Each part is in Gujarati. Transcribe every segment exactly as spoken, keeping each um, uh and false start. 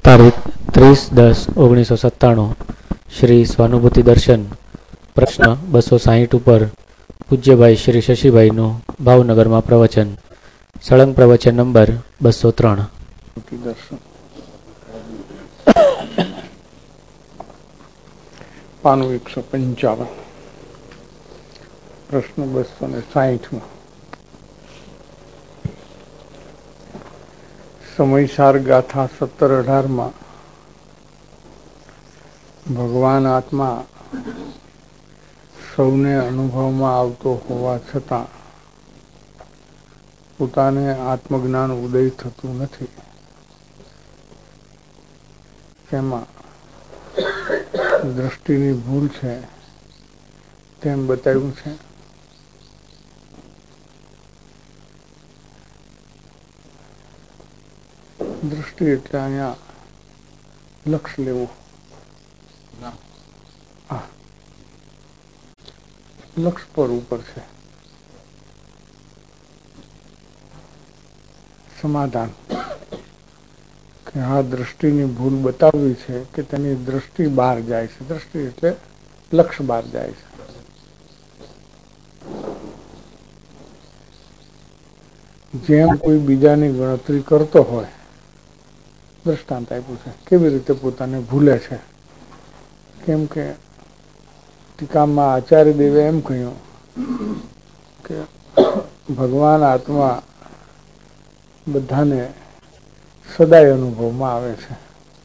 તારીખ ત્રીસ દસ ઓગણીસો સત્તાણું શ્રી સ્વાનુભૂતિ દર્શન પ્રશ્ન બસો સાહીઠ ઉપર પૂજ્યભાઈ શ્રી શશીભાઈનું ભાવનગરમાં પ્રવચન સળંગ પ્રવચન નંબર બસો ત્રણ. પાનું એકસો પંચાવન પ્રશ્ન બસો ને સાહીઠમાં સમયસાર ગાથા સત્તર અઢારમાં ભગવાન આત્મા સૌને અનુભવમાં આવતો હોવા છતાં પોતાને આત્મજ્ઞાન ઉદય થતું નથી. તેમાં દ્રષ્ટિની ભૂલ છે તેમ બતાવ્યું છે. દ્રષ્ટિ એટલે અહીંયા લક્ષ લેવું. લક્ષ પર ઉપર છે. સમાધાન કે આ દ્રષ્ટિની ભૂલ બતાવવી છે કે તેની દ્રષ્ટિ બહાર જાય છે. દ્રષ્ટિ એટલે લક્ષ બહાર જાય છે. જેમ કોઈ બીજાની ગણતરી કરતો હોય, દ્રષ્ટાંત આપ્યું છે કેવી રીતે પોતાને ભૂલે છે. કેમ કે ટીકામાં આચાર્ય દેવે એમ કહ્યું કે ભગવાન આત્મા બધાને સદાય અનુભવમાં આવે છે.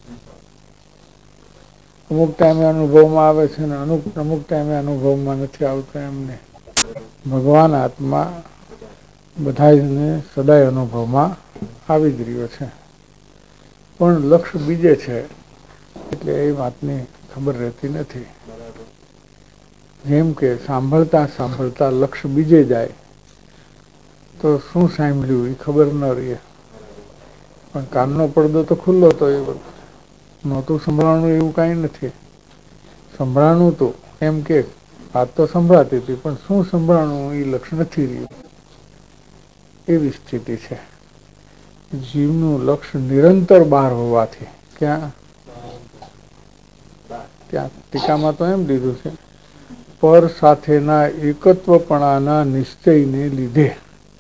અમુક ટાઈમે અનુભવમાં આવે છે ને અમુક અમુક ટાઈમે અનુભવમાં નથી આવતો. એમને ભગવાન આત્મા બધાને સદાય અનુભવમાં આવી જ રહ્યો છે, પણ લક્ષ બીજે છે એટલે એ વાતની ખબર રહેતી નથી. જેમ કે સાંભળતા સાંભળતા લક્ષ બીજે જાય તો શું સાંભળ્યું એ ખબર ન રહે, પણ કાનનો પડદો તો ખુલ્લો તો એ બધું નહોતું સંભળાણું એવું કાંઈ નથી. સંભળાણું તો એમ કે વાત તો સંભળાતી હતી પણ શું સંભળાણું એ લક્ષ નથી રહ્યું. એવી સ્થિતિ છે. જીવનું લક્ષ નિરંતર બહાર હોવાથી ક્યાં ત્યાં ટીકામાં તો એમ લીધું છે પર સાથેના એકત્વપણાના નિશ્ચયને લીધે.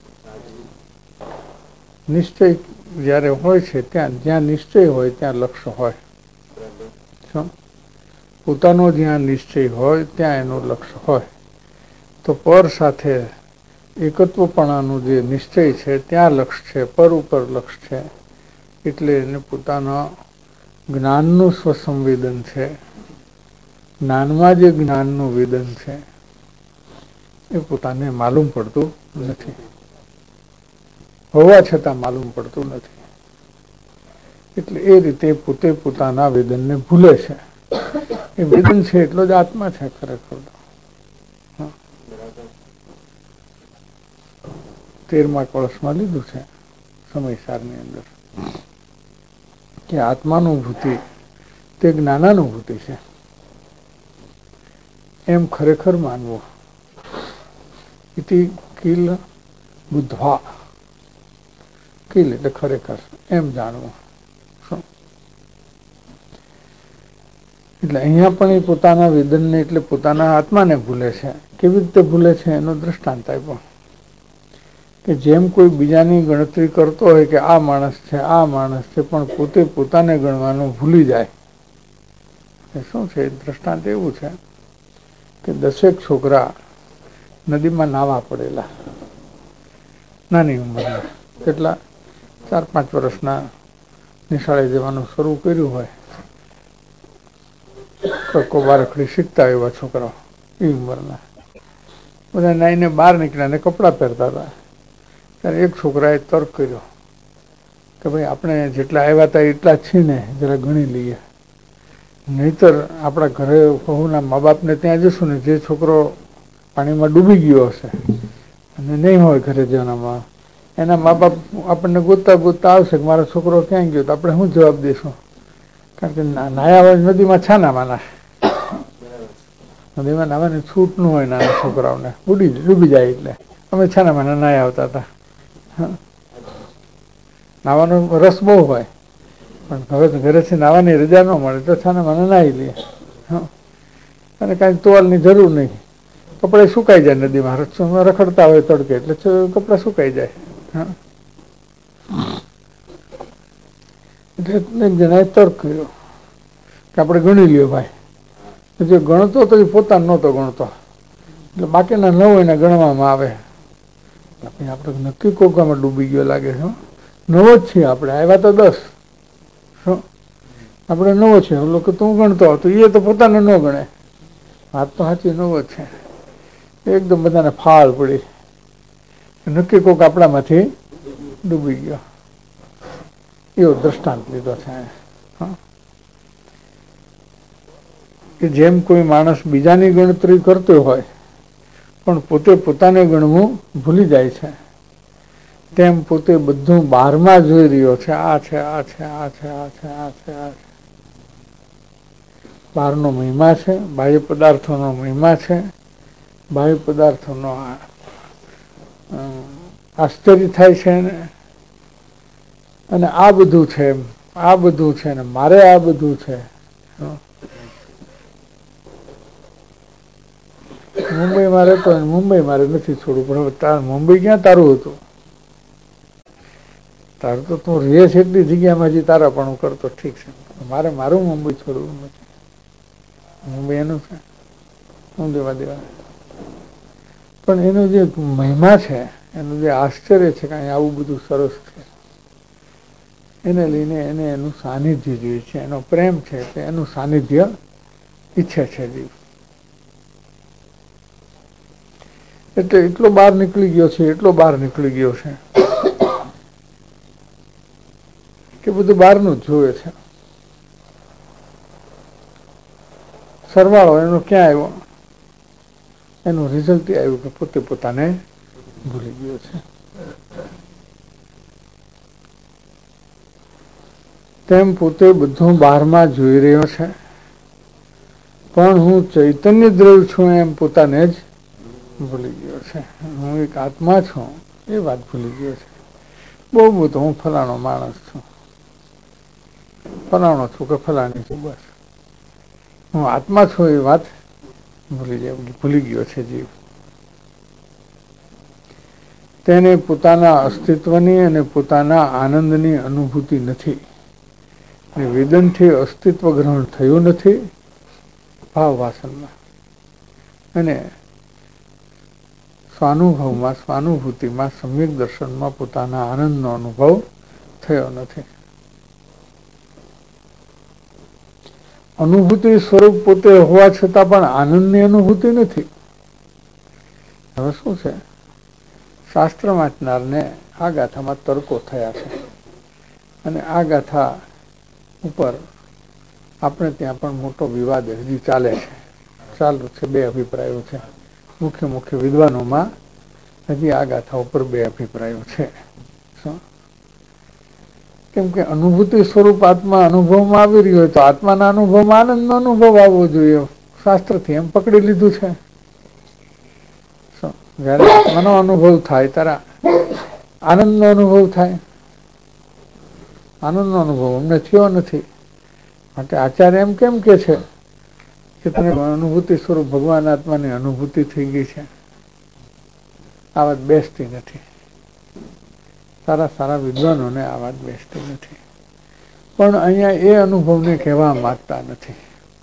નિશ્ચય જ્યારે હોય છે ત્યાં જ્યાં નિશ્ચય હોય ત્યાં લક્ષ હોય. પોતાનો જ્યાં નિશ્ચય હોય ત્યાં એનું લક્ષ હોય. તો પર સાથે એકત્વપણાનું જે નિશ્ચય છે ત્યાં લક્ષ છે, પર ઉપર લક્ષ છે. એટલે એને પોતાના જ્ઞાનનું સ્વસંવેદન છે. જ્ઞાનમાં જે જ્ઞાનનું વેદન છે એ પોતાને માલુમ પડતું નથી, હોવા છતાં માલુમ પડતું નથી. એટલે એ રીતે પોતે પોતાના વેદનને ભૂલે છે. એ વેદન છે એટલો જ આત્મા છે ખરેખર. તેરમા કળશમાં લીધું છે સમયસારની અંદર કે આત્માનુભૂતિ તે જ્ઞાનાનુભૂતિ છે એમ ખરેખર માનવું. ઇતિ કિલ બુદ્ધવા, કિલ એટલે ખરેખર એમ જાણવું. શું એટલે અહીંયા પણ એ પોતાના વેદનને એટલે પોતાના આત્માને ભૂલે છે. કેવી રીતે ભૂલે છે એનો દ્રષ્ટાંત આપ્યો કે જેમ કોઈ બીજાની ગણતરી કરતો હોય કે આ માણસ છે આ માણસ છે પણ પોતે પોતાને ગણવાનું ભૂલી જાય. એ શું છે દ્રષ્ટાંત એવું છે કે દસેક છોકરા નદીમાં નાવા પડેલા, નાની ઉંમરના, કેટલા ચાર પાંચ વર્ષના, નિશાળે જવાનું શરૂ કર્યું હોય, કક્કો બારખડી શીખતા એવા છોકરાઓ એ ઉંમરના બધા નાઈને બહાર નીકળ્યા ને કપડાં પહેરતા હતા. ત્યારે એક છોકરાએ તર્ક કર્યો કે ભાઈ આપણે જેટલા આવ્યા હતા એટલા જ છીએ ને, જરા ગણી લઈએ. નહીતર આપણા ઘરે બહુના મા બાપને ત્યાં જશું ને જે છોકરો પાણીમાં ડૂબી ગયો હશે અને નહીં હોય ઘરે જવાનામાં, એના મા બાપ આપણને ગોતતા ગોતતા આવશે કે મારો છોકરો ક્યાં ગયો, તો આપણે શું જવાબ દઈશું? કારણ કે નાયા હોય નદીમાં છાના માના, નદીમાં નાવાની છૂટ ન હોય નાના છોકરાઓને, ડૂબી ડૂબી જાય. એટલે અમે છાના માના નાયા આવતા હતા. નાવાનો રસ બહુ હોય પણ હવે તો ઘરેથી નાવાની રજા ન મળે તો છાને મને નાહી લે, અને કાંઈ ટોવાલની જરૂર નહીં, કપડાં સુકાઈ જાય નદીમાં, રસ્તામાં રખડતા હોય તડકે એટલે કપડાં સુકાઈ જાય. હા, એટલે એક જણાએ તર્ક કર્યો કે આપણે ગણી લ્યો ભાઈ, જે ગણતો તો એ પોતાનો નહોતો ગણતો, એટલે બાકીના નવ એને ગણવામાં આવે. આપણે નક્કી કોકામાં ડૂબી ગયો લાગે છે, નવો જ છીએ આપણે, આવ્યા તો દસ, આપણે નવો છે. લોકો તું ગણતો હતો એ તો પોતાને ન ગણે, વાત તો સાચી નવો જ છે. એકદમ બધાને ફાળ પડી, નક્કી કોક આપણામાંથી ડૂબી ગયો, એવો દ્રષ્ટાંત લીધો છે. કે જેમ કોઈ માણસ બીજાની ગણતરી કરતો હોય પણ પોતે પોતાને ગણવું ભૂલી જાય છે, તેમ પોતે બધું બહારમાં જોઈ રહ્યો છે. આ છે, આ છે, આ છે, આ છે, આ છે, આ છે. બહારનો મહિમા છે, બાહ્ય પદાર્થોનો મહિમા છે, બાહ્ય પદાર્થોનો આશ્ચર્ય થાય છે ને, અને આ બધું છે, આ બધું છે ને મારે આ બધું છે. મુંબઈમાં રહેતો હોય, મુંબઈ મારે નથી છોડવું, પણ હવે તાર મુંબઈ ક્યાં તારું હતું? તારું તો તું રહે છે એટલી જગ્યામાં હજી તારા પણ હું કરતો, ઠીક છે, મારે મારું મુંબઈ છોડવું નથી. મુંબઈ એનું છે, હું દેવા દેવા. પણ એનો જે મહિમા છે, એનું જે આશ્ચર્ય છે, કાંઈ આવું બધું સરસ છે, એને લઈને એને એનું સાનિધ્ય જોઈએ છે, એનો પ્રેમ છે, કે એનું સાનિધ્ય ઈચ્છે છે જીવ. એટલે એટલો બહાર નીકળી ગયો છે, એટલો બહાર નીકળી ગયો છે કે બધું બહારનું જ જોવે છે. સરવાળો એનો ક્યાં આવ્યો? એનું રિઝલ્ટ એ આવ્યું કે પોતે પોતાને ભૂલી ગયો છે. તેમ પોતે બધું બહારમાં જોઈ રહ્યો છે, પણ હું ચૈતન્ય દ્રવ્ય છું એમ પોતાને જ ભૂલી ગયો છે. હું એક આત્મા છું એ વાત ભૂલી ગયો છે. બહુ બધું હું ફલાણો માણસ છું, ફલાણો છું કે ફલાણી છું, બસ હું આત્મા છું એ વાત ભૂલી જાય, ભૂલી ગયો છે જીવ. તેને પોતાના અસ્તિત્વની અને પોતાના આનંદની અનુભૂતિ નથી. વેદનથી અસ્તિત્વ ગ્રહણ થયું નથી ભાવ વાસનમાં, અને સ્વાનુભવમાં, સ્વાનુભૂતિમાં, સમ્યક દર્શનમાં પોતાના આનંદનો અનુભવ થયો નથી. અનુભૂતિ સ્વરૂપ પોતે હોવા છતાં પણ આનંદની અનુભૂતિ નથી. હવે શું છે, શાસ્ત્ર વાંચનારને આ ગાથામાં તર્કો થયા છે, અને આ ગાથા ઉપર આપણે ત્યાં પણ મોટો વિવાદ હજી ચાલે છે, ચાલુ છે. બે અભિપ્રાયો છે મુખ્ય મુખ્ય વિદ્વાનોમાં, હજી આ ગાથા ઉપર બે અભિપ્રાયો છે. કેમ કે અનુભૂતિ સ્વરૂપ આત્મા અનુભવમાં આવી રહ્યો હોય તો આત્માના અનુભવમાં આનંદનો અનુભવ આવવો જોઈએ, શાસ્ત્રથી એમ પકડી લીધું છે. જયારે આત્માનો અનુભવ થાય ત્યારે આનંદનો અનુભવ થાય. આનંદનો અનુભવ અમને થયો નથી, માટે આચાર્ય એમ કેમ કે છે કે તમે અનુભૂતિ સ્વરૂપ ભગવાન આત્માની અનુભૂતિ થઈ ગઈ છે? આ વાત બેસતી નથી. સારા સારા વિદ્વાનોને આ વાત બેસતી નથી, પણ અહીંયા એ અનુભવને કહેવા માંગતા નથી.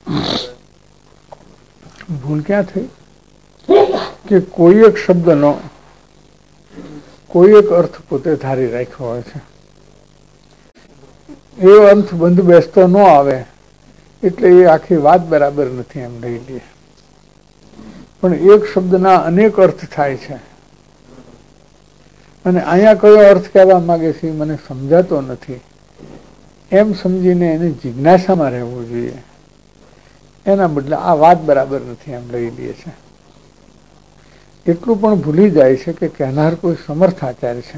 ભૂલ ક્યાં થઈ કે કોઈ એક શબ્દનો કોઈ એક અર્થ પોતે ધારી રાખ્યો હોય છે, એ અર્થ બંધ બેસતો ન આવે એટલે એ આખી વાત બરાબર નથી એમ લઈ લે. પણ એક શબ્દના અનેક અર્થ થાય છે, અને અહીંયા કયો અર્થ કહેવા માંગે છે મને સમજાતો નથી એમ સમજીને એને જિજ્ઞાસામાં રહેવું જોઈએ. એના બદલે આ વાત બરાબર નથી એમ લઈ લે છે. એટલું પણ ભૂલી જાય છે કે કહેનાર કોઈ સમર્થાચાર્ય છે,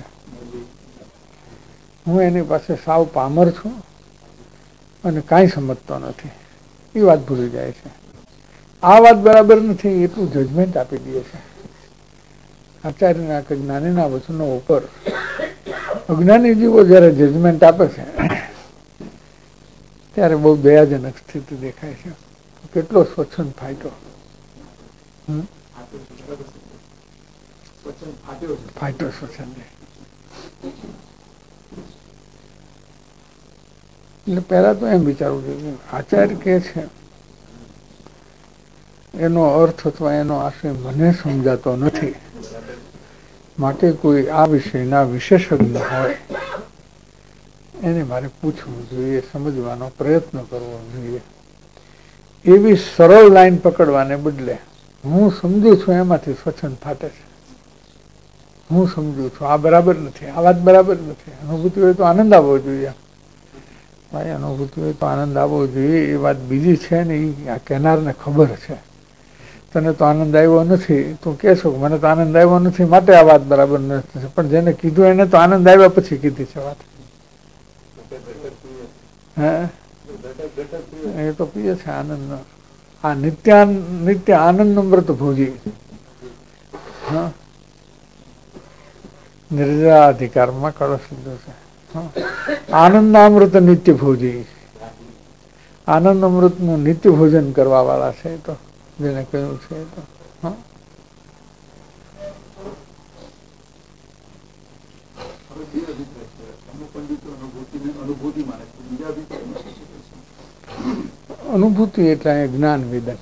હું એની પાસે સાવ પામર છું અને કાંઈ સમજતો નથી, એ વાત ભૂલી જાય છે. આ વાત બરાબર નથી એટલું જજમેન્ટ આપી દે છે. આચાર્યના કે જ્ઞાનીના વચનો ઉપર અજ્ઞાની જીવો જયારે જજમેન્ટ આપે છે ત્યારે બહુ દયાજનક સ્થિતિ દેખાય છે. કેટલો સ્વચ્છંદ ફાટ્યો ફાટ્યો સ્વચ્છંદ. એટલે પહેલા તો એમ વિચારવું જોઈએ આચાર્ય કે છે એનો અર્થ અથવા એનો આશય મને સમજાતો નથી, માટે કોઈ આ વિષયના વિશેષજ્ઞ હોય એને મારે પૂછવું જોઈએ, સમજવાનો પ્રયત્ન કરવો જોઈએ. એવી સરળ લાઈન પકડવાને બદલે હું સમજુ છું એમાંથી સ્વચ્છંદ ફાટે છે. હું સમજુ છું આ બરાબર નથી, આ વાત બરાબર નથી. અનુભૂતિ હોય તો આનંદ આવવો જોઈએ. ભાઈ અનુભૂતિ હોય તો આનંદ આવવો જોઈએ એ વાત બીજી છે ને, એ આ કહેનારને ખબર છે. તને તો આનંદ આવ્યો નથી, તું કહેશો કે મને તો આનંદ આવ્યો નથી માટે આ વાત બરાબર નથી, પણ જેને કીધું એને તો આનંદ આવ્યા પછી કીધી છે વાત. હે એ તો પીએ છે આનંદ. આ નિત્ય નિત્ય આનંદ અમૃત ભોજી. હા, નિર્જરાધિકારમાં કળશ લીધો છે. આનંદ અમૃત નિત્ય ભોજી, આનંદ અમૃત નું નિત્ય ભોજન કરવા વાળા છે તો જેને કહ્યું છે તો. હા, અનુભૂતિ એટલે જ્ઞાન વિદન.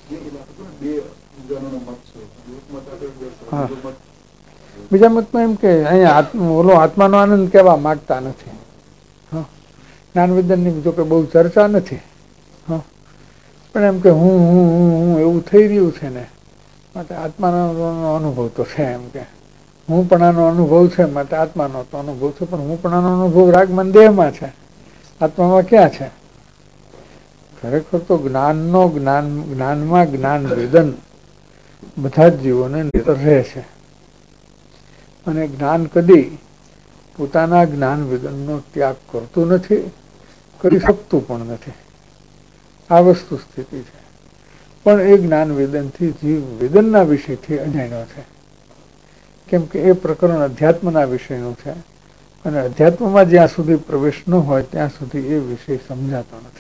હા, બીજા મતમાં એમ કે અહીંયા ઓલો આત્માનો આનંદ કહેવા માંગતા નથી. હા, જ્ઞાન વિદનની જો કે બહુ ચર્ચા નથી. હા, પણ એમ કે હું હું હું હું એવું થઈ રહ્યું છે ને માટે આત્માનો અનુભવ તો છે. એમ કે હું પણ આનો અનુભવ છે માટે આત્માનો તો અનુભવ છે, પણ હું પણ આનો અનુભવ રાગમન દેહમાં છે, આત્મામાં ક્યાં છે? ખરેખર તો જ્ઞાનનો જ્ઞાન જ્ઞાનમાં જ્ઞાન વેદન બધા જ જીવોને નિરંતર રહે છે, અને જ્ઞાન કદી પોતાના જ્ઞાન વેદનનો ત્યાગ કરતું નથી, કરી શકતું પણ નથી. આ વસ્તુ સ્થિતિ છે. પણ એ જ્ઞાન વેદનથી જીવ વેદનના વિષયથી અજાણ્યો છે, કેમ કે એ પ્રકરણ અધ્યાત્મના વિષયનું છે, અને અધ્યાત્મમાં જ્યાં સુધી પ્રવેશ ન હોય ત્યાં સુધી એ વિષય સમજાતો નથી.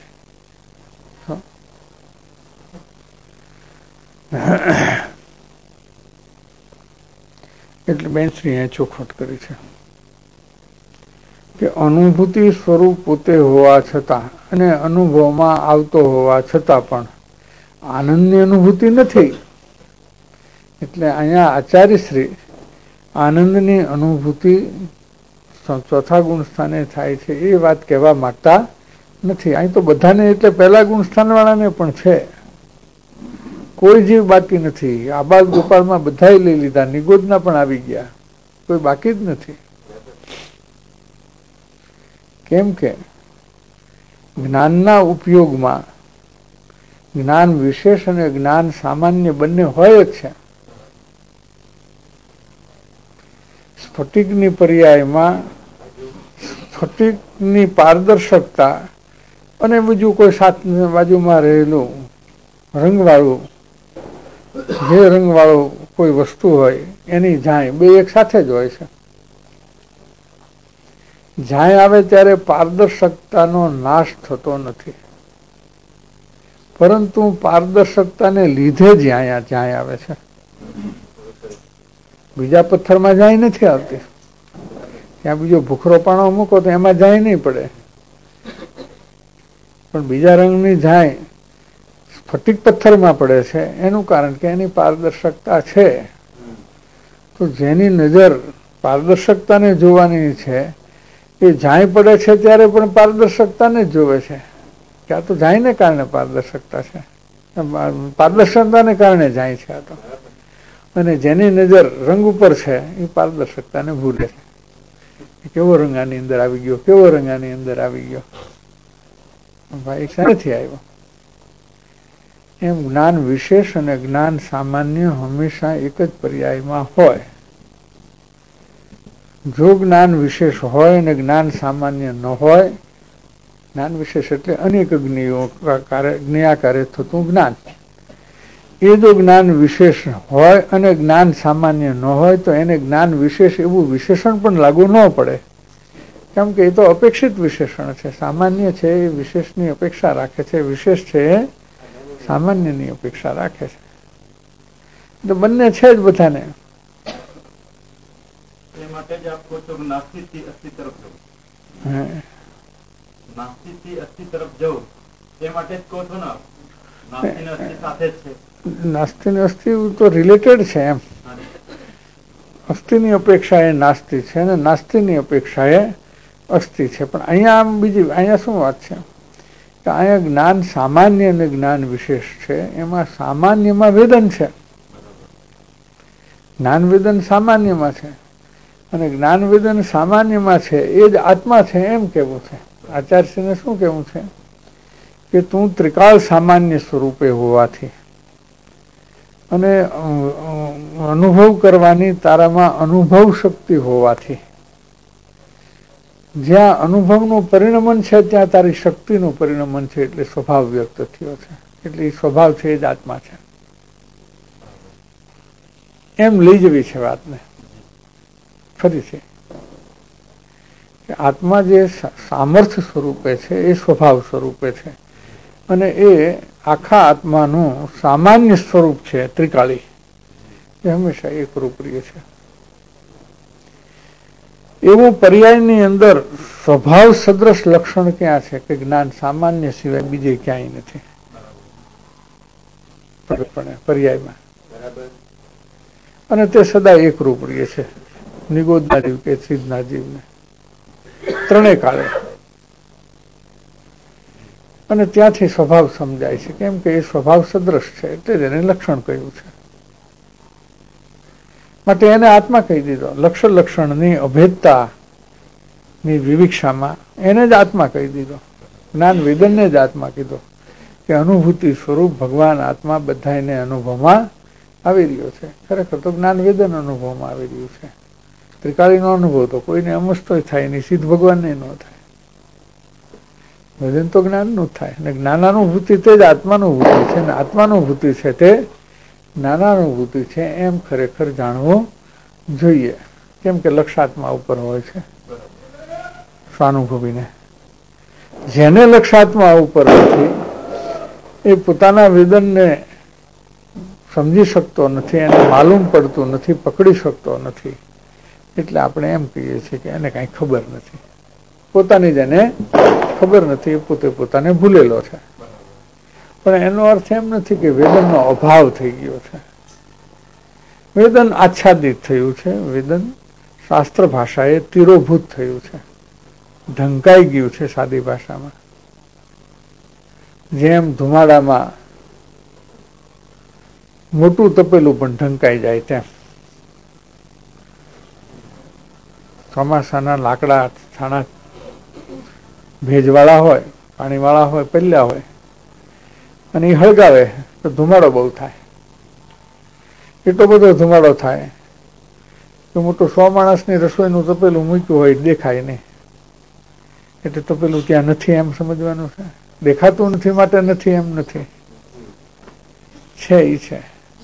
એટલે બેનશ્રીએ ચોખવટ કરી છે કે અનુભૂતિ સ્વરૂપ પોતે હોવા છતાં અને અનુભવમાં આવતો હોવા છતાં પણ આનંદની અનુભૂતિ નથી. એટલે અહીંયા આચાર્યશ્રી આનંદની અનુભૂતિ ચોથા ગુણ સ્થાને થાય છે એ વાત કહેવા માંગતા નથી. અહીં તો બધાને, એટલે પહેલા ગુણ સ્થાન વાળાને પણ છે, કોઈ જીવ બાકી નથી. આબાદ ગોપાળમાં બધાય લઈ લીધા, નિગોદના પણ આવી ગયા, કોઈ બાકી જ નથી. કેમ કે જ્ઞાનના ઉપયોગમાં જ્ઞાન વિશેષ અને જ્ઞાન સામાન્ય બંને હોય જ છે. સ્ફટિકની પર્યાયમાં સ્ફટિકની પારદર્શકતા અને બીજું કોઈ સાત બાજુમાં રહેલું રંગવાળું, જે રંગવાળું કોઈ વસ્તુ હોય એની ઝાય બે એક સાથે જ હોય છે. ઝાય આવે ત્યારે પારદર્શકતાનો નાશ થતો નથી, પરંતુ પારદર્શકતાને લીધે જ અહીંયા ઝાય આવે છે. બીજા પથ્થરમાં ઝાય નથી આવતી. ત્યાં બીજો ભૂખરો પાણો મૂકો તો એમાં ઝાય નહીં પડે, પણ બીજા રંગની ઝાય સ્ફટિક પથ્થરમાં પડે છે. એનું કારણ કે એની પારદર્શકતા છે. તો જેની નજર પારદર્શકતાને જોવાની છે એ ઝાય પડે છે ત્યારે પણ પારદર્શકતાને જ જોવે છે કે આ તો ઝાયને કારણે પારદર્શકતા છે, પારદર્શકતાને કારણે ઝાય છે આ તો. અને જેની નજર રંગ ઉપર છે એ પારદર્શકતાને ભૂલે છે. કેવો રંગ આની અંદર આવી ગયો, કેવો રંગ આની અંદર આવી ગયો, ભાઈ શાથી આવ્યો? એમ જ્ઞાન વિશેષ અને જ્ઞાન સામાન્ય હંમેશા એક જ પર્યાયમાં હોય. જો જ્ઞાન વિશેષ હોય અને જ્ઞાન સામાન્ય ન હોય, જ્ઞાન વિશેષ એટલે અનેક જ્ઞેયાકારે થતું જ્ઞાન, એ જો જ્ઞાન વિશેષ હોય અને જ્ઞાન સામાન્ય ન હોય તો એને જ્ઞાન વિશેષ એવું વિશેષણ પણ લાગુ ન પડે. કેમ કે એ તો અપેક્ષિત વિશેષણ છે. સામાન્ય છે એ વિશેષની અપેક્ષા રાખે છે, વિશેષ છે એ સામાન્યની અપેક્ષા રાખે છે. તો બંને છે જ બધાને. એ માટે જ આપ કહો છો કે નાસ્તિક થી અસ્થિ તરફ જવું. નાસ્તિક થી અસ્થિ તરફ જવું એ માટે જ કહો છો ને. નાસ્તિ ને અસ્થિ સાથે જ છે. નાસ્તિ ને અસ્થિ તો રિલેટેડ છે એમ. અસ્થિની અપેક્ષા એ નાસ્તિ છે અને નાસ્તિની અપેક્ષા એ અસ્થિ છે. પણ અહીંયા આમ બીજી અહીંયા શું વાત છે કે અહીંયા જ્ઞાન સામાન્ય અને જ્ઞાન વિશેષ છે. એમાં સામાન્યમાં વેદન છે, જ્ઞાન વેદન સામાન્યમાં છે, અને જ્ઞાન વેદન સામાન્યમાં છે એ જ આત્મા છે એમ કેવું છે. આચાર્યશ્રીને શું કેવું છે કે તું ત્રિકાળ સામાન્ય સ્વરૂપે હોવાથી અને અનુભવ કરવાની તારામાં અનુભવ શક્તિ હોવાથી, જ્યાં અનુભવનું પરિણમન છે ત્યાં તારી શક્તિનું પરિણમન છે, એટલે સ્વભાવ વ્યક્ત થયો છે. એટલે એ સ્વભાવ છે એ જ આત્મા છે એમ લઈ જવી છે વાતને. ફરીથી કે આત્મા જે સામર્થ્ય સ્વરૂપે છે એ સ્વભાવ સ્વરૂપે છે, અને એ આખા આત્માનું સામાન્ય સ્વરૂપ છે ત્રિકાળી, એ હંમેશા એક રૂપ રહે છે. એવું પર્યાયની અંદર સ્વભાવ સદ્રશ લક્ષણ ક્યાં છે કે જ્ઞાન સામાન્ય સિવાય બીજે ક્યાંય નથી પર્યાયમાં. અને તે સદા એક રૂપ રહે છે, નિગોદના જીવ કે સિદ્ધના જીવને ત્રણેય કાળે. અને ત્યાંથી સ્વભાવ સમજાય છે, કેમ કે એ સ્વભાવ સદ્રશ છે એટલે જ એને લક્ષણ કહ્યું છે. માટે એને આત્મા કહી દીધો. લક્ષ લક્ષણની અભેદતાની વિવિક્ષામાં એને જ આત્મા કહી દીધો. જ્ઞાન વેદનને જ આત્મા કીધો કે અનુભૂતિ સ્વરૂપ ભગવાન આત્મા બધાને અનુભવમાં આવી રહ્યો છે. ખરેખર તો જ્ઞાન વેદન અનુભવમાં આવી રહ્યું છે. ત્રિકાળીનો અનુભવ તો કોઈને અમસ્તોય થાય નહીં, સિદ્ધ ભગવાનને ન થાય. વેદન તો જ્ઞાનનું થાય, અને જ્ઞાનાનુભૂતિ તે જ આત્માનુભૂતિ છે, અને આત્માનુભૂતિ છે તે જ્ઞાનાનુભૂતિ છે એમ ખરેખર જાણવું જોઈએ. કેમ કે લક્ષાત્મા ઉપર હોય છે સ્વાનુભવીને. જેને લક્ષાત્મા ઉપર નથી એ પોતાના વેદનને સમજી શકતો નથી, એને માલુમ પડતું નથી, પકડી શકતો નથી. એટલે આપણે એમ કહીએ છીએ કે એને કાંઈ ખબર નથી. પોતાની જ એને ખબર નથી, એ પોતે પોતાને ભૂલેલો છે. પણ એનો અર્થ એમ નથી કે વેદનનો અભાવ થઈ ગયો છે. વેદન આચ્છાદિત થયું છે, વેદન શાસ્ત્ર ભાષાએ તીરોભૂત થયું છે, ઢંકાઈ ગયું છે સાદી ભાષામાં. જેમ ધુમાડામાં મોટું તપેલું પણ ઢંકાઈ જાય તેમ ચોમાસાના લાકડા છાણા ભેજવાળા હોય, પાણીવાળા હોય, પહેલા હોય, અને એ હળગાવે તો ધુમાડો બહુ થાય. એટલો બધો ધુમાડો થાય કે મોટું સો માણસની રસોઈનું તપેલું મૂક્યું હોય દેખાય નહીં. એટલે તપેલું ત્યાં નથી એમ સમજવાનું છે. દેખાતું નથી માટે નથી એમ નથી, છે એ છે.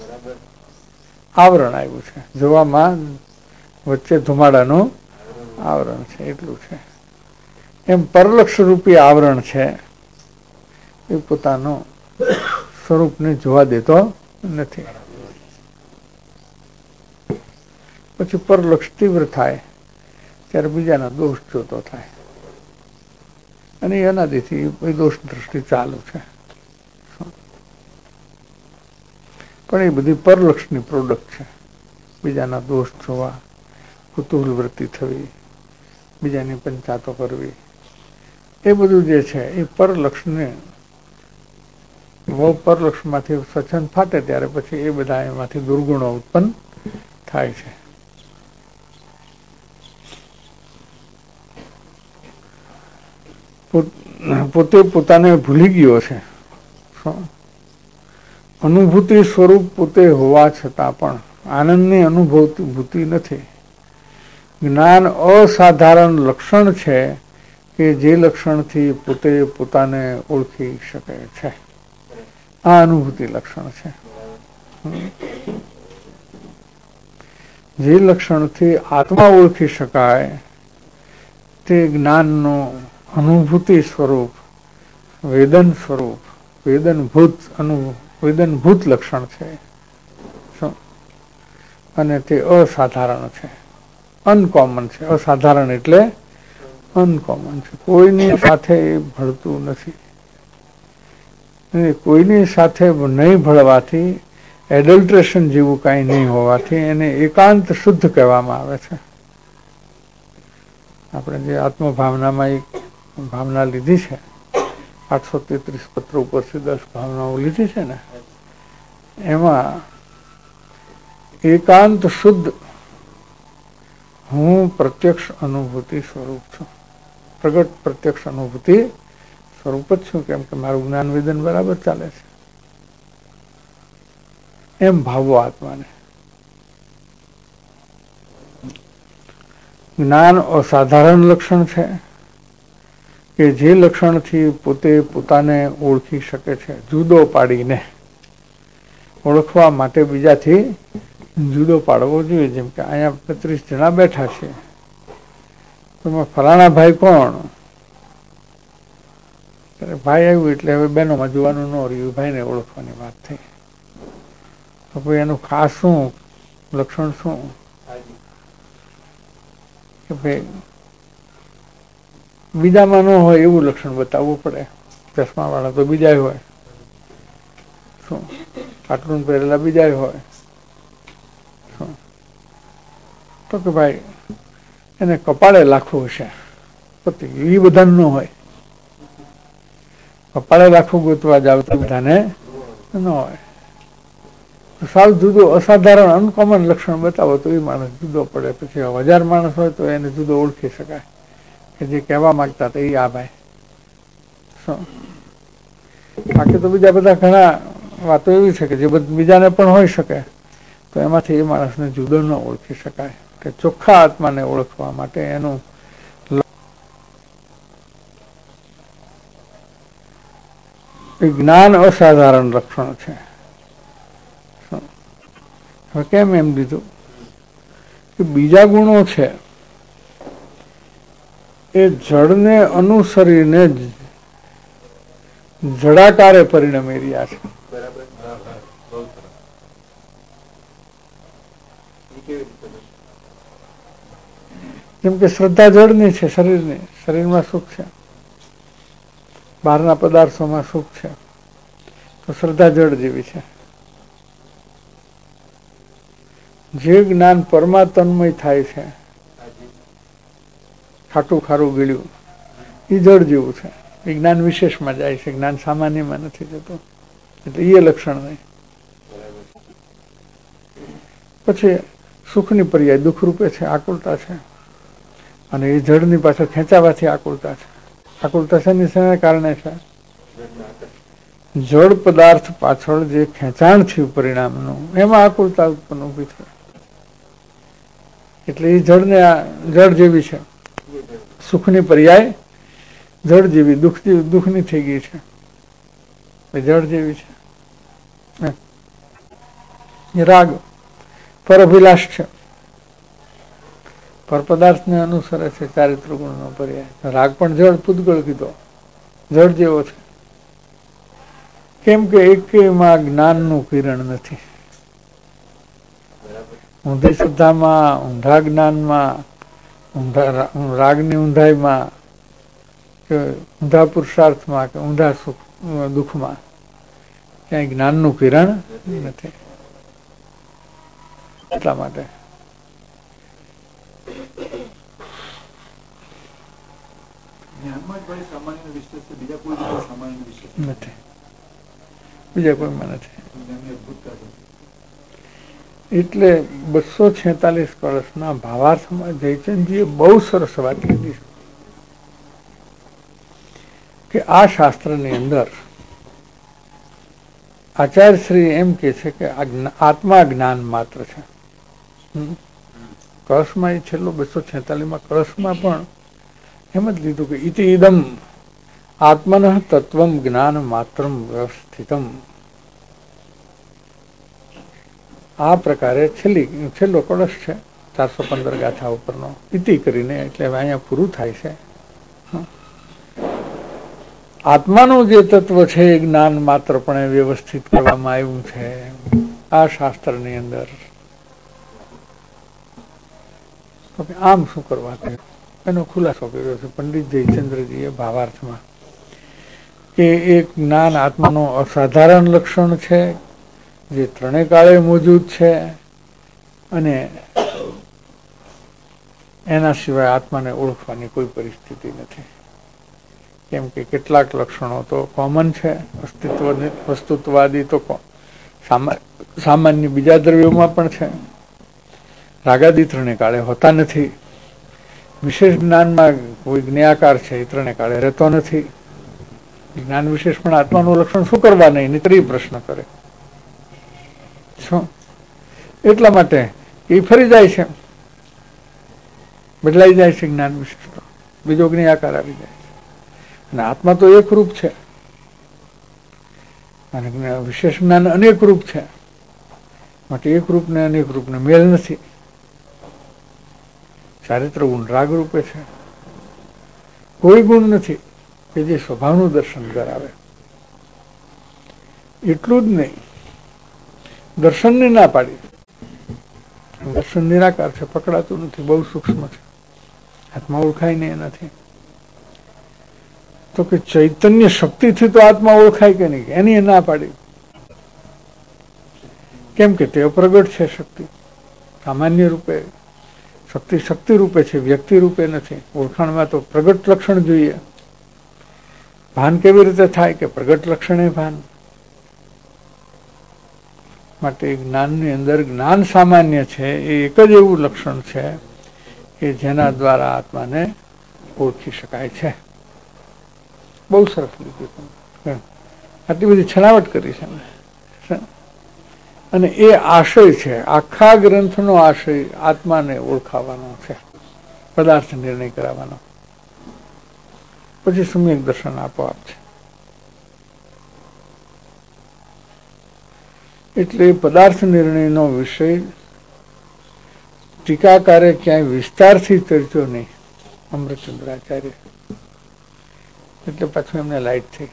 આવરણ આવ્યું છે, જોવામાં વચ્ચે ધુમાડાનું આવરણ છે એટલું છે. એમ પરલક્ષ રૂપી આવરણ છે એ પોતાનું સ્વરૂપને જોવા દેતો નથી. પછી પરલક્ષ તીવ્ર થાય ત્યારે બીજાના દોષ જોતો થાય, અને એ અનાદિથી એ દોષ દ્રષ્ટિ ચાલુ છે. પણ એ બધી પરલક્ષની પ્રોડક્ટ છે. બીજાના દોષ જોવા, કુતૂહલ વૃત્તિ થવી, બીજાની પંચાતો કરવી, એ બધું જે છે એ પરલક્ષને પરલક્ષમાંથી સ્વચ્છંદ ફાટે ત્યારે પછી એ બધા એમાંથી દુર્ગુણો ઉત્પન્ન થાય છે. પોતે પોતાને ભૂલી ગયો છે. અનુભૂતિ સ્વરૂપ પોતે હોવા છતાં પણ આનંદની અનુભૂતિ નથી. જ્ઞાન અસાધારણ લક્ષણ છે કે જે લક્ષણથી પોતે પોતાને ઓળખી શકે છે. આ અનુભૂતિ લક્ષણ છે. જે લક્ષણથી આત્મા ઓળખી શકાય તે જ્ઞાનનું અનુભૂતિ સ્વરૂપ, વેદન સ્વરૂપ, વેદનભૂત અનુ વેદનભૂત લક્ષણ છે. શું? અને તે અસાધારણ છે, અનકોમન છે. અસાધારણ એટલે અનકોમન છે. કોઈની સાથે એ ભળતું નથી. કોઈની સાથે નહીં ભળવાથી, એડલ્ટ્રેશન જેવું કાંઈ નહીં હોવાથી એને એકાંત શુદ્ધ કહેવામાં આવે છે. આપણે જે આત્મભાવનામાં એક ભાવના લીધી છે, આઠસો તેત્રીસ પત્ર ઉપરથી દસ ભાવનાઓ લીધી છે ને, એમાં એકાંત શુદ્ધ હું પ્રત્યક્ષ અનુભૂતિ સ્વરૂપ છું. પ્રગટ પ્રત્યક્ષ અનુભૂતિ સ્વરૂપ જ છું, કેમ કે મારું જ્ઞાન વેદન બરાબર ચાલે છે. એમ ભાવો આત્માને. જ્ઞાન અસાધારણ લક્ષણ છે કે જે લક્ષણથી પોતે પોતાને ઓળખી શકે છે, જુદો પાડીને. ઓળખવા માટે બીજાથી જુદો પાડવો જોઈએ. જેમ કે અહીંયા પત્રીસ જણા બેઠા છે, તો ફલાણા ભાઈ કોણ? ભાઈ આવ્યું એટલે હવે બહેનોમાં જોવાનું ન રહ્યું, ભાઈને ઓળખવાની વાત થઈ. તો ભાઈ એનું ખાસ શું લક્ષણ શું? કે ભાઈ બીજામાં ન હોય એવું લક્ષણ બતાવવું પડે. ચશ્મા વાળા તો બીજા હોય, શું પાટલું પહેરેલા બીજા હોય. શું તો કે ભાઈ એને કપાળે લાખું હશે, પતિ એ બધા ન હોય. કપાળે લાખું ગોતવા જાવ તો બધાને ન હોય. સાવ જુદો અસાધારણ અનકોમન લક્ષણ બતાવો તો એ માણસ જુદો પડે. પછી હજાર માણસ હોય તો એને જુદો ઓળખી શકાય કે જે કહેવા માંગતા હતા એ આ ભાઈ. શું બાકી તો બીજા બધા ઘણા વાતો એવી છે કે જે બીજાને પણ હોઈ શકે, તો એમાંથી એ માણસને જુદો ન ઓળખી શકાય. કે ચોખ્ખા આત્માને ઓળખવા માટે એનું જ્ઞાન અસાધારણ લક્ષણ છે. હવે કેમ એમ દીધું કે બીજા ગુણો છે એ જળને અનુસરીને જડાકારે પરિણમી રહ્યા છે. જેમ કે શ્રદ્ધા જળની છે, શરીરની. શરીરમાં સુખ છે, બહારના પદાર્થોમાં સુખ છે, તો શ્રદ્ધા જળ જેવી છે. જે જ્ઞાન પરમાત્મય થાય છે, ખાટું ખારું ગળ્યું, એ જળ જેવું છે. એ જ્ઞાન વિશેષમાં જાય છે, જ્ઞાન સામાન્યમાં નથી જતું. એટલે એ લક્ષણ નહીં. પછી સુખની પર્યાય દુઃખ રૂપે છે, આકુલતા છે. અને એ જળની પાછળ ખેંચાવાથી આકુલતા છે. આકુલતા શેની શેના કારણે છે? જળ પદાર્થ પાછળ જે ખેંચાણ થયું પરિણામનું, એમાં આકુલતા ઉત્પન્ન ઉભી થઈ. એટલે એ જળને જળ જેવી છે. સુખની પર્યાય જળ જેવી, દુઃખ દુઃખની થઈ ગઈ છે, એ જળ જેવી છે. રાગ પરઅભિલાષ છે, પર પદાર્થને અનુસરે છે, ચારિત્ર ગુણનો પર્યાય. રાગ પણ જળ પૂતગળ કીધો, જળ જેવો છે. કેમ કે એકેયમાં જ્ઞાનનું કિરણ નથી. ઊંધી શ્રદ્ધામાં, ઊંધા જ્ઞાનમાં, ઊંધા રાગની ઊંધાઈમાં, કે ઊંધા પુરુષાર્થમાં, કે ઊંધા સુખ દુઃખમાં ક્યાંય જ્ઞાનનું કિરણ નથી. એટલા માટે નથી, બીજા કોઈમાં નથી. એટલે બસો છેતાલીસ વર્ષના ભાવાર્થમાં જયચંદજીએ બહુ સરસ વાત કીધી કે આ શાસ્ત્રની અંદર આચાર્ય શ્રી એમ કે છે કે આત્મા જ્ઞાન માત્ર છે. કળશમાં એ છેલ્લો બસો છેતાલીસમાં કળશમાં પણ એમ જ લીધું કે ઇતિ ઇદમ આત્મન તત્વમ જ્ઞાન માત્રમ વ્યવસ્થિતમ. આ પ્રકારે છેલ્લી છેલ્લો કળશ છે ચારસો પંદર ગાથા ઉપરનો ઇતિ કરીને, એટલે હવે અહીંયા પૂરું થાય છે. આત્માનું જે તત્વ છે એ જ્ઞાન માત્રપણે વ્યવસ્થિત કરવામાં આવ્યું છે આ શાસ્ત્રની અંદર. આમ શું કરવા એનો ખુલાસો કર્યો છે પંડિત જયચંદ્રજીએ ભાવાર્થમાં, કે એક જ્ઞાન આત્માનું અસાધારણ લક્ષણ છે જે ત્રણેય કાળે મોજૂદ છે, અને એના સિવાય આત્માને ઓળખવાની કોઈ પરિસ્થિતિ નથી. કેમ કે કેટલાક લક્ષણો તો કોમન છે, અસ્તિત્વ વસ્તુત્વવાદી તો સામાન્ય બીજા દ્રવ્યોમાં પણ છે, રાગાદી ત્રણે કાળે હોતા નથી. વિશેષ જ્ઞાનમાં કોઈ જ્ઞાકાર છે એ ત્રણે કાળે રહેતો નથી. જ્ઞાન વિશેષ પણ આત્માનું લક્ષણ શું કરવા નહીં, નિતરી પ્રશ્ન કરે શું. એટલા માટે એ ફરી જાય છે, બદલાઈ જાય છે જ્ઞાન વિશેષ, તો બીજો જ્ઞાકાર આવી જાય છે. અને આત્મા તો એક રૂપ છે અને વિશેષ જ્ઞાન અનેક રૂપ છે, માટે એક રૂપને અનેક રૂપને મેળ નથી. ચારિત્ર ગુણ રાગ રૂપે છે, કોઈ ગુણ નથી કે જે સ્વભાવનું દર્શન કરાવે. એટલું જ નહીં, દર્શનને ના પાડી, દર્શન નિરાકાર છે, પકડાતું નથી, બહુ સૂક્ષ્મ છે, આત્મા ઓળખાય નહીં એનાથી. તો કે ચૈતન્ય શક્તિથી તો આત્મા ઓળખાય કે નહીં, એની ના પાડી. કેમ કે તે અપ્રગટ છે શક્તિ, સામાન્ય રૂપે શક્તિ શક્તિ રૂપે છે, વ્યક્તિ રૂપે નથી. ઓળખાણમાં તો પ્રગટ લક્ષણ જોઈએ. ભાન કેવી રીતે થાય કે પ્રગટ લક્ષણે ભાન. માટે જ્ઞાનની અંદર જ્ઞાન સામાન્ય છે એ એક જ એવું લક્ષણ છે કે જેના દ્વારા આત્માને ઓળખી શકાય છે. બહુ સરસ લીધું, આટલી બધી છણાવટ કરી છે. અને એ આશય છે, આખા ગ્રંથનો આશય આત્માને ઓળખાવાનો છે, પદાર્થ નિર્ણય કરાવવાનો. પછી સમ્યક દર્શન આપોઆપ છે. એટલે પદાર્થ નિર્ણયનો વિષય ટીકાકારે ક્યાંય વિસ્તારથી ચર્ચ્યો નહીં, અમૃતચંદ્રાચાર્ય. એટલે પાછું એમને લાઈટ થઈ,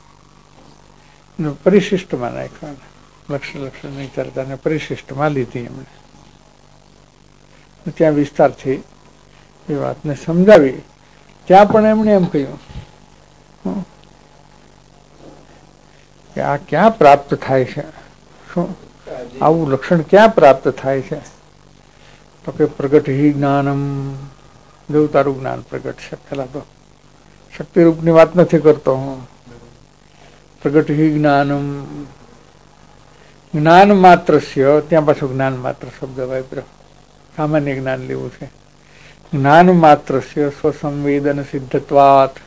પરિશિષ્ટમાં નાખવાના, લક્ષ લક્ષણની ચર્ચાને પરિશિષ્ટમાં લીધી એમણે. ત્યાં વિસ્તારથી એ વાતને સમજાવી. ત્યાં પણ એમણે એમ કહ્યું કે આ ક્યાં પ્રાપ્ત થાય છે, શું આવું લક્ષણ ક્યાં પ્રાપ્ત થાય છે? તો કે પ્રગટ હિ જ્ઞાનમ, જેવું તારું જ્ઞાન પ્રગટ છે. પેલા તો શક્તિરૂપની વાત નથી કરતો હું. પ્રગટ હિ જ્ઞાનમ, જ્ઞાન માત્ર છે. ત્યાં પાછું જ્ઞાન માત્ર શબ્દ વાપર્યો, સામાન્ય જ્ઞાન લેવું છે. જ્ઞાન માત્ર છે સ્વસંવેદન સિદ્ધત્વાત.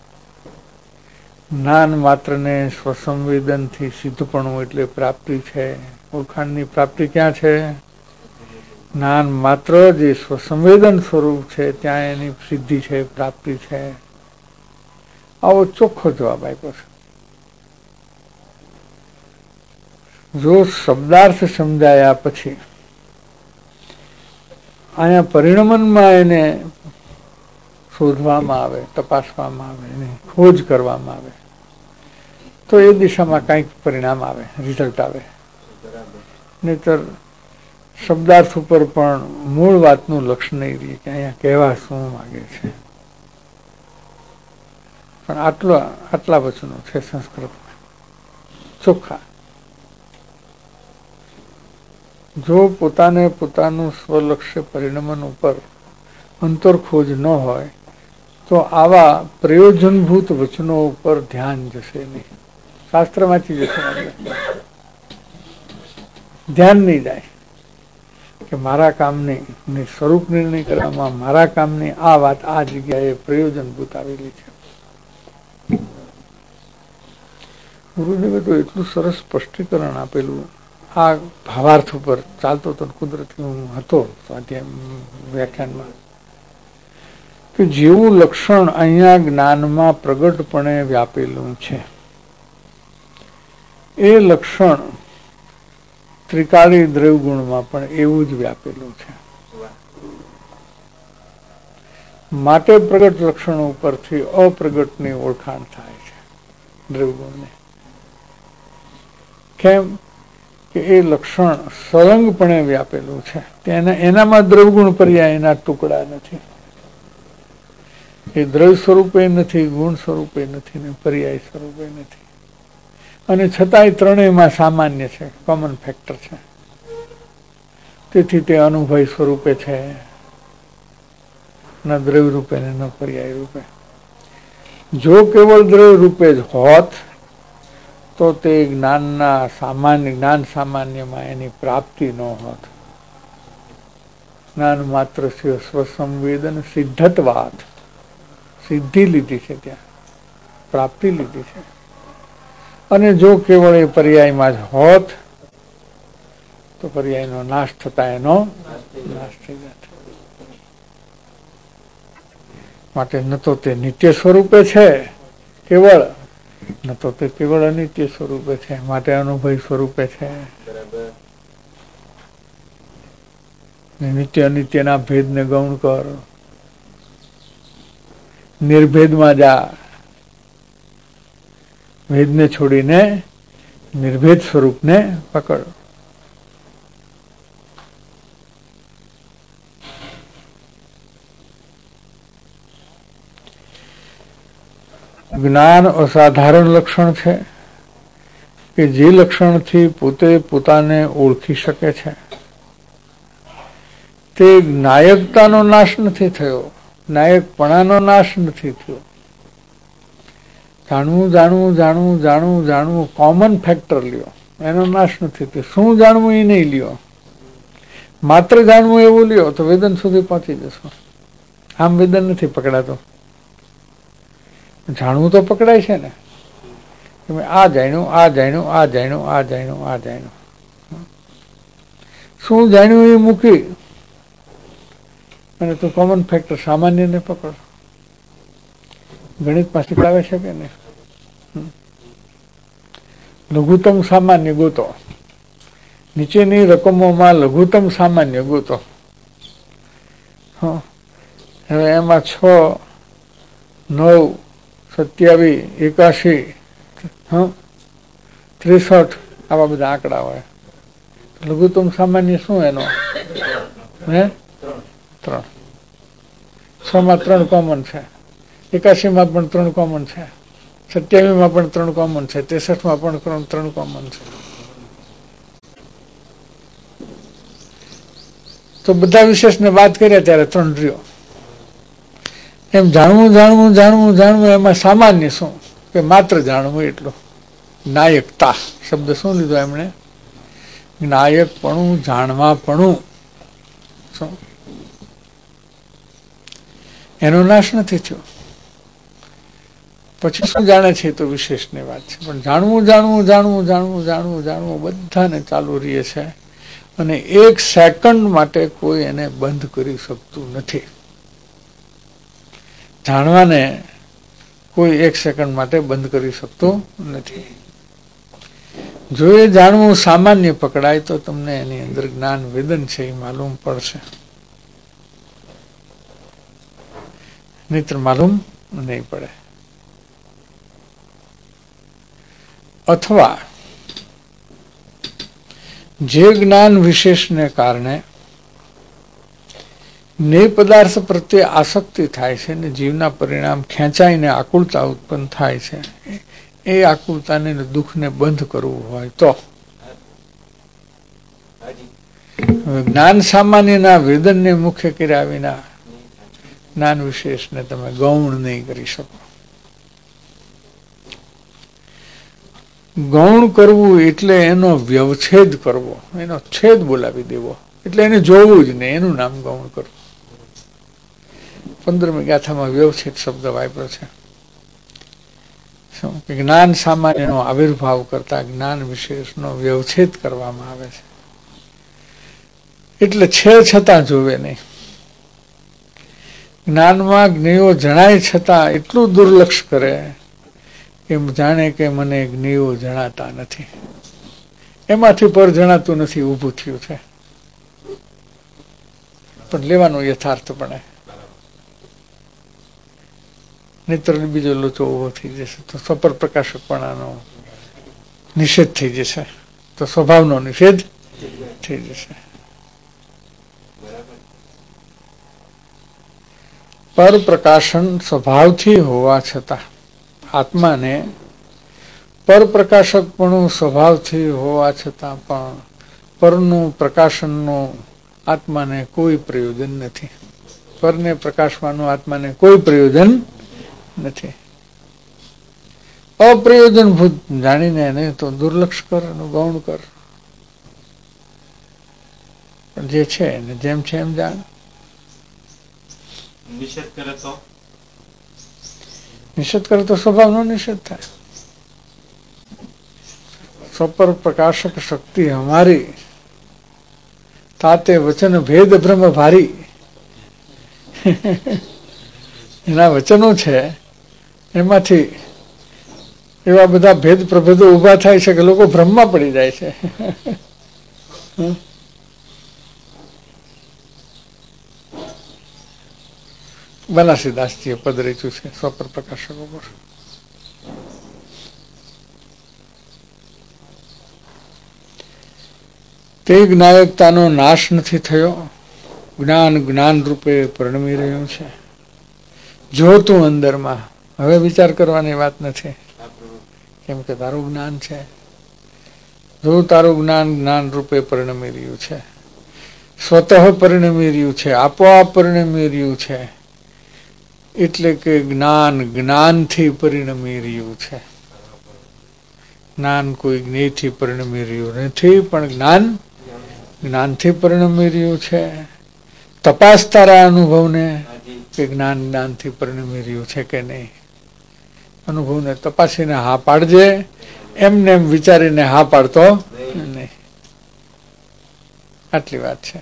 જ્ઞાન માત્ર ને સ્વસંવેદન થી સિદ્ધપણું એટલે પ્રાપ્તિ છે. ઓળખાણની પ્રાપ્તિ ક્યાં છે? જ્ઞાન માત્ર જે સ્વસંવેદન સ્વરૂપ છે ત્યાં એની સિદ્ધિ છે, પ્રાપ્તિ છે. આવો ચોખ્ખો જવાબ આપ્યો છે. જો શબ્દાર્થ સમજાયા પછી અહીંયા પરિણમનમાં એને શોધવામાં આવે, તપાસવામાં આવે, એની ખોજ કરવામાં આવે તો એ દિશામાં કંઈક પરિણામ આવે, રિઝલ્ટ આવે. નહીતર શબ્દાર્થ ઉપર પણ મૂળ વાતનું લક્ષ નહીં રહે કે અહીંયા કહેવા શું માંગે છે. પણ આટલો આટલા વચનો છે સંસ્કૃતમાં ચોખ્ખા. જો પોતાને પોતાનું સ્વલક્ષ્ય પરિણમન ઉપર અંતર ખોજ ન હોય તો આવા પ્રયોજનભૂત વચનો ઉપર ધ્યાન જશે નહીં, શાસ્ત્ર વાંચી જશે, ધ્યાન નહીં જાય કે મારા કામની સ્વરૂપ નિર્ણય કરવામાં મારા કામની આ વાત આ જગ્યાએ પ્રયોજનભૂત આવેલી છે. ગુરુદેવે તો એટલું સરસ સ્પષ્ટીકરણ આપેલું આ ભાવાર્થ ઉપર ચાલતો તો કુદરતી હું હતો સ્વાધ્યાય વ્યાખ્યાનમાં કે જેવું લક્ષણ અહીંયા જ્ઞાનમાં પ્રગટપણે વ્યાપેલું છે એ લક્ષણ ત્રિકાળી દ્રવ્યગુણમાં પણ એવું જ વ્યાપેલું છે. માટે પ્રગટ લક્ષણો ઉપરથી અપ્રગટની ઓળખાણ થાય છે દ્રવ્યગુણને. કેમ કે એ લક્ષણ સળંગપણે વ્યાપેલું છે. તેના એનામાં દ્રવ્યગુણ પર્યાયના ટુકડા નથી. એ દ્રવ્ય સ્વરૂપે નથી, ગુણ સ્વરૂપે નથી ને પર્યાય સ્વરૂપે નથી. અને છતાંય ત્રણેયમાં સામાન્ય છે, કોમન ફેક્ટર છે. તેથી તે અનુભય સ્વરૂપે છે, ન દ્રવ્ય રૂપે ને ન પર્યાય રૂપે. જો કેવળ દ્રવ્ય રૂપે જ હોત તો તે જ્ઞાનના સામાન્ય જ્ઞાન સામાન્યમાં એની પ્રાપ્તિ ન હોત. જ્ઞાન માત્ર સ્વસંવેદન સિદ્ધત્વાત, સિદ્ધિ લીધી છે, ત્યાં પ્રાપ્તિ લીધી છે. અને જો કેવળ એ પર્યાયમાં જ હોત તો પર્યાયનો નાશ થતા એનો નાશ થઈ જાય. માટે ન તો તે નિત્ય સ્વરૂપે છે કેવળ, ન તો તે કેવળ અનિત્ય સ્વરૂપે છે. માટે અનુભય સ્વરૂપે છે. નિત્ય અનિત્યના ભેદને ગૌણ કર, નિર્ભેદમાં જા, ભેદને છોડીને નિર્ભેદ સ્વરૂપને પકડ. જ્ઞાન અસાધારણ લક્ષણ છે કે જે લક્ષણથી પોતે પોતાને ઓળખી શકે છે. તે નાયકતાનો નાશ નથી થયો, નાયકપણાનો નાશ નથી થયો. જાણવું જાણવું જાણવું જાણવું જાણવું કોમન ફેક્ટર લ્યો, એનો નાશ નથી થયો. શું જાણવું એ નહીં લ્યો, માત્ર જાણવું એવું લ્યો તો વેદન સુધી પહોંચી જશો. આમ વેદન નથી પકડાતો, જાણવું તો પકડાય છે ને. તમે આ જાણ્યું, આ જાણ્યું, આ જાણ્યું, આ જાણ્યું, આ જાણ્યું. શું જાણ્યું એ મૂકી અને તું કોમન ફેક્ટર સામાન્યને પકડ. ગણિતમાં શીખવાડે છે કે નહીં? લઘુત્તમ સામાન્ય ગોતો, નીચેની રકમોમાં લઘુત્તમ સામાન્ય ગોતો. હવે એમાં છ, નવ, સત્યાવીસ, એકાશી, હા ત્રેસઠ આવા બધા આંકડા હોય. લઘુત્તમ સામાન્ય શું એનો? હે ત્રણ. છ માં ત્રણ કોમન છે, એકાશી માં પણ ત્રણ કોમન છે, સત્યાવીસ માં પણ ત્રણ કોમન છે, ત્રેસઠ માં પણ ત્રણ ત્રણ કોમન છે. તો બધા વિશેષને વાત કર્યા ત્યારે ત્રણ રહ્યો. એમ જાણવું જાણવું જાણવું જાણવું એમાં સામાન્ય શું કે માત્ર જાણવું એટલું. નાયકતા શબ્દ શું લીધો એમણે? નાયકપણું, જાણવાપણું. શું એનો નાશ નથી થયો. પછી શું જાણે છે તો વિશેષની વાત છે. પણ જાણવું જાણવું જાણવું જાણવું જાણવું જાણવું બધાને ચાલુ રહે છે. અને એક સેકન્ડ માટે કોઈ એને બંધ કરી શકતું નથી. જાણવાને કોઈ એક સેકન્ડ માટે બંધ કરી શકતું નથી. જો એ જાણવું સામાન્ય પકડાય તો તમને એની અંદર જ્ઞાન વેદન છે એ માલુમ પડશે, નહીતર માલુમ નહીં પડે. અથવા જે જ્ઞાન વિશેષને કારણે ને પદાર્થ પ્રત્યે આસક્તિ થાય છે ને જીવના પરિણામ ખેંચાઈને આકુળતા ઉત્પન્ન થાય છે, એ આકુળતાને દુઃખને બંધ કરવું હોય તો જ્ઞાન સામાન્યના વેદનને મુખ્ય કર્યા વિના જ્ઞાન વિશેષને તમે ગૌણ નહીં કરી શકો. ગૌણ કરવું એટલે એનો વ્યવચ્છેદ કરવો, એનો છેદ બોલાવી દેવો, એટલે એને જોવું જ નહીં, એનું નામ ગૌણ કરવું. પંદરમી ગાથામાં વ્યવચ્છેદ શબ્દ વાપર્યો છે. શું જ્ઞાન સામાન્યનો આવિર્ભાવ કરતા જ્ઞાન વિશેષનો વ્યવચ્છેદ કરવામાં આવે છે. એટલે છે છતાં જોવે નહીં. જ્ઞાનમાં જ્ઞેયો જણાય છતાં એટલું દુર્લક્ષ કરે એમ જાણે કે મને જ્ઞેયો જણાતા નથી. એમાંથી પર જણાતું નથી, ઊભું થયું છે, પણ લેવાનું યથાર્થપણે. નહીતર બીજો લોચો ઉભો થઈ જશે તો સ્વપર પ્રકાશકપણાનો નિષેધ થઈ જશે, તો સ્વભાવનો નિષેધ થઈ જશે. પર પ્રકાશન સ્વભાવથી હોવા છતાં આત્માને પર પ્રકાશકપણું સ્વભાવથી હોવા છતાં પણ પરનું પ્રકાશનનું આત્માને કોઈ પ્રયોજન નથી. પરને પ્રકાશવાનું આત્માને કોઈ પ્રયોજન નથી. અપ્રયોજનભૂત જાણીને એને તો દુર્લક્ષ કર, ગૌણ કર, પણ જે છે એને જેમ છે એમ જાણ. નિષેધ કરે તો નિષેધ કરે તો સ્વભાવનો નિષેધ થાય. સ્વપર પ્રકાશક શક્તિ હમારી તાતે વચન ભેદ ભ્રમ ભારી. એના વચનો છે એમાંથી એવા બધા ભેદ પ્રભેદો ઉભા થાય છે કે લોકો ભ્રમમાં પડી જાય છે. બનાસીદાસજીએ પદ રચ્યું છે સ્વપર પ્રકાશક ઉપર. તે જ્ઞાયકતાનો નાશ નથી થયો, જ્ઞાન જ્ઞાન રૂપે પરિણમી રહ્યું છે. જો તું અંદરમાં, હવે વિચાર કરવાની વાત નથી, કેમ કે તારું જ્ઞાન છે. જો તારું જ્ઞાન જ્ઞાન રૂપે પરિણમી રહ્યું છે, સ્વતઃ પરિણમી રહ્યું છે, આપોઆપ પરિણમી રહ્યું છે, એટલે કે જ્ઞાન જ્ઞાનથી પરિણમી રહ્યું છે. જ્ઞાન કોઈ જ્ઞેયથી પરિણમી રહ્યું નથી, પણ જ્ઞાન જ્ઞાનથી પરિણમી રહ્યું છે. તપાસ તારા અનુભવને કે જ્ઞાન જ્ઞાનથી પરિણમી રહ્યું છે કે નહીં. અનુભવને તપાસીને હા પાડજે, એમને એમ વિચારીને હા પાડતો નહીં. આટલી વાત છે.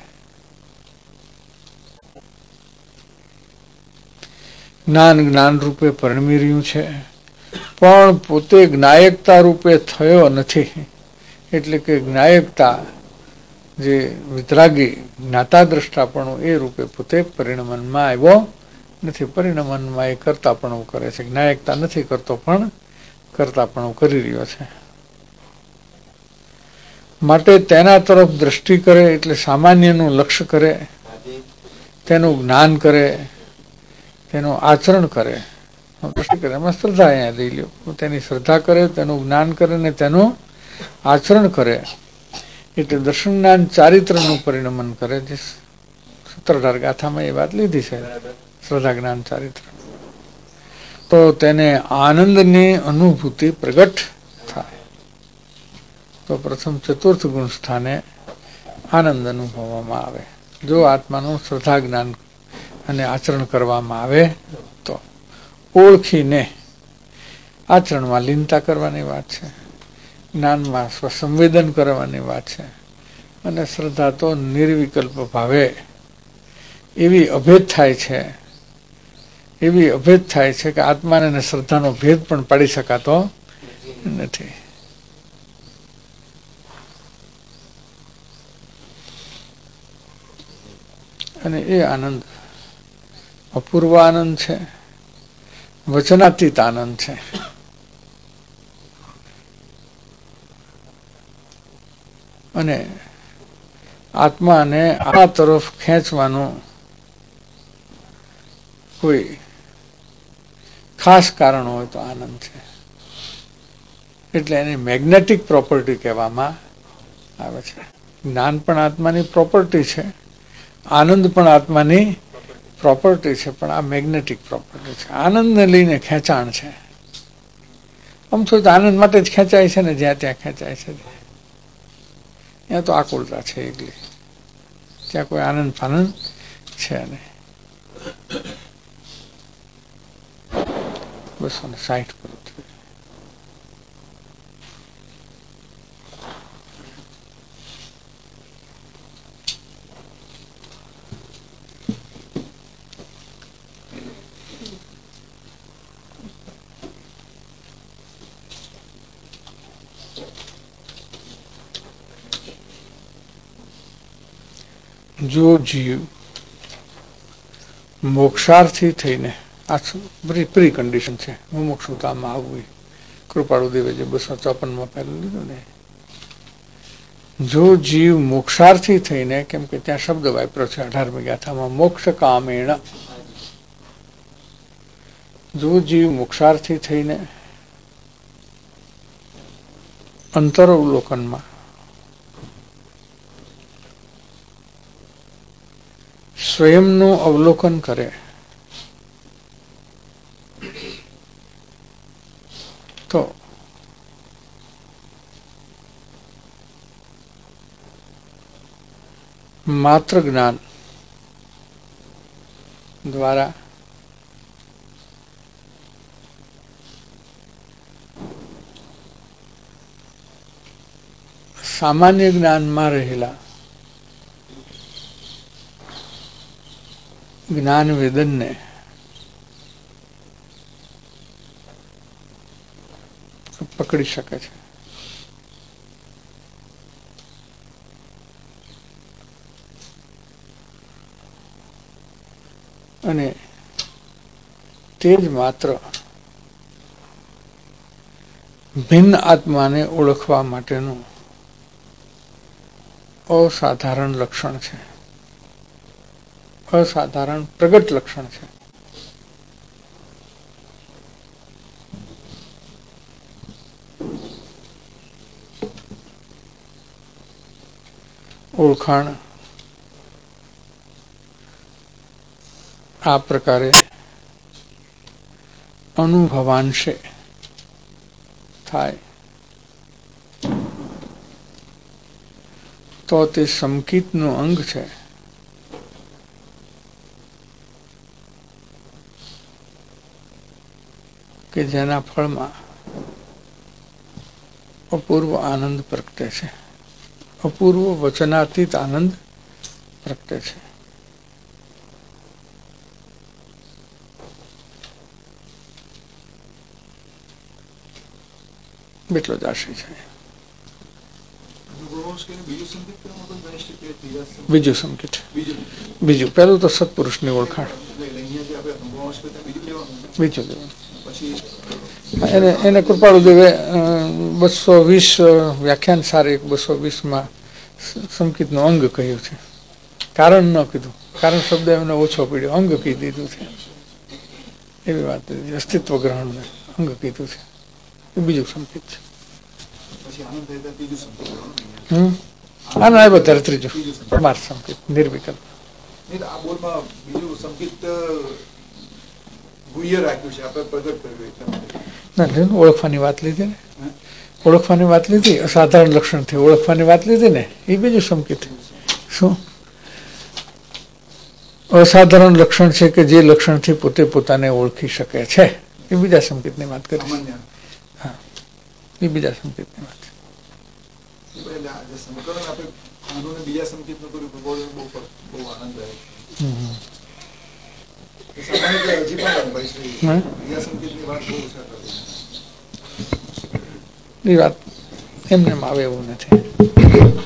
જ્ઞાન જ્ઞાન રૂપે પરિણમી રહ્યું છે, પણ પોતે જ્ઞાયકતા રૂપે થયો નથી. એટલે કે જ્ઞાયકતા જે વિતરાગી જ્ઞાતા દ્રષ્ટાપણું એ રૂપે પોતે પરિણમનમાં આવ્યો નથી. પરિણમનમાં એ કરતાપણું કરે છે. જ્ઞાયકતા નથી કરતો, પણ કરતાપણું કરી રહ્યો છે. માટે તેના તરફ દ્રષ્ટિ કરે એટલે સામાન્યનું લક્ષ્ય કરે, તેનું જ્ઞાન કરે, તેનું આચરણ કરે. દ્રષ્ટિ કરે એમાં શ્રદ્ધા અહીંયા લઈ લ્યો. તેની શ્રદ્ધા કરે, તેનું જ્ઞાન કરે ને તેનું આચરણ કરે એટલે દર્શન જ્ઞાન ચારિત્રનું પરિણમન કરે. જે સૂત્રધાર ગાથામાં એ વાત લીધી છે, શ્રદ્ધા જ્ઞાન ચારિત્ર. તો તેને આનંદની અનુભૂતિ પ્રગટ થાય. તો પ્રથમ ચતુર્થ ગુણ સ્થાને આનંદ અનુભવવામાં આવે. જો આત્માનું શ્રદ્ધા જ્ઞાન અને આચરણ કરવામાં આવે તો ઓળખીને આચરણમાં લીનતા કરવાની વાત છે, જ્ઞાનમાં સ્વસંવેદન કરવાની વાત છે, અને શ્રદ્ધા તો નિર્વિકલ્પ ભાવે એવી અભેદ થાય છે, એવી અભેદ થાય છે કે આત્માને અને શ્રદ્ધાનો ભેદ પણ પાડી શકાતો નથી. અને એ આનંદ અપૂર્વ આનંદ છે, વચનાતીત આનંદ છે. અને આત્માને આ તરફ ખેંચવાનું કોઈ ખાસ કારણ હોય તો આનંદ છે. એટલે એની મેગ્નેટિક પ્રોપર્ટી કહેવામાં આવે છે. જ્ઞાન પણ આત્માની પ્રોપર્ટી છે, આનંદ પણ આત્માની પ્રોપર્ટી છે, પણ આ મેગ્નેટિક પ્રોપર્ટી છે. આનંદને લઈને ખેંચાણ છે. આમ તો આનંદ માટે જ ખેંચાય છે ને, જ્યાં ત્યાં ખેંચાય છે. ત્યાં તો આકુલતા છે એકલી, ત્યાં કોઈ આનંદ ફાનંદ છે નહીં. બસો ને સાઠ પર જો જીવ મોક્ષાર્થી થઈને આ પ્રી કન્ડિશન છે મુમુક્ષુતામાં આવવું. કૃપાળુ દેવે જે બસો ચોપનમાં પહેલું લીધું ને, જો જીવ મોક્ષાર્થી થઈને, કેમ કે ત્યાં શબ્દ વાપર્યો છે અઢારમી ગાથામાં, મોક્ષ કામેણ, જો જીવ મોક્ષાર્થી થઈને અંતરવલોકનમાં સ્વયંનું અવલોકન કરે તો માત્ર જ્ઞાન દ્વારા સામાન્ય જ્ઞાનમાં રહેલા જ્ઞાન વેદનને પકડી શકે છે. અને તે જ માત્ર ભિન્ન આત્માને ઓળખવા માટેનું અસાધારણ લક્ષણ છે, અસાધારણ પ્રગટ લક્ષણ છે. ઓળખાણ આ પ્રકારે અનુભવાંશે થાય તો તે સંકિતનું અંગ છે. કે જેના ફળમાં અપૂર્વ આનંદ પ્રગટે છે, અપૂર્વ વચનાતીત આનંદ પ્રગટે છે. એટલો જ આશય છે. બીજું સંકેત, બીજું પેલું તો સત્પુરુષની ઓળખાણ, બીજું એને એને કૃપાળુ દેવે બસો વીસ વ્યાખ્યાન સાર એક બસો વીસ માં સંકિત નું અંગ કહ્યું છે. કારણ ન કીધું, કારણ શબ્દ એમને ઓછો પીડ્યો, અંગ કહી દીધું છે. એવી વાત અસ્તિત્વ ગ્રહણ અંગ કીધું છે. એ બીજું સંકેત છે. હમ આના આવ્યો ત્યારે ત્રીજું પરમાર્થ સંકેત નિર્વિકલ્પ. ઓળખવાની વાત લીધી ને, ઓળખવાની વાત લીધી, અસાધારણ લક્ષણ થી ઓળખવાની વાત લીધી ને, એ બીજું સંકેત. શું અસાધારણ લક્ષણ છે કે જે લક્ષણ થી પોતે પોતાને ઓળખી શકે છે, એ બીજા સંકેત ની વાત કરી. હા, એ બીજા સંકેત ની વાત. એ વાત એમને આવે એવું નથી.